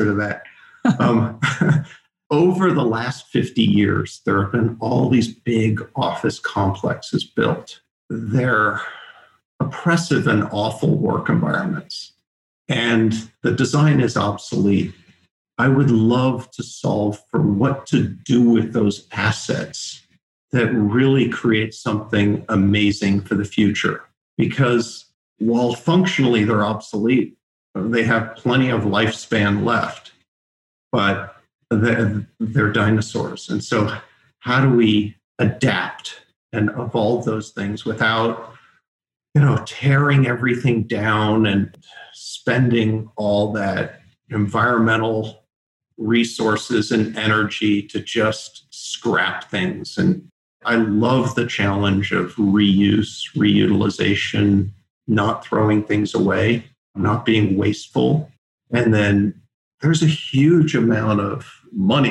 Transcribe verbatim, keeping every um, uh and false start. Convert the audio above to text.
to that. Um, over the last fifty years, there have been all these big office complexes built. They're oppressive and awful work environments, and the design is obsolete. I would love to solve for what to do with those assets that really create something amazing for the future. Because while functionally they're obsolete, they have plenty of lifespan left, but they're, they're dinosaurs. And so how do we adapt and evolve those things without, you know, tearing everything down and spending all that environmental resources and energy to just scrap things? And I love the challenge of reuse, reutilization, not throwing things away, not being wasteful. And then there's a huge amount of money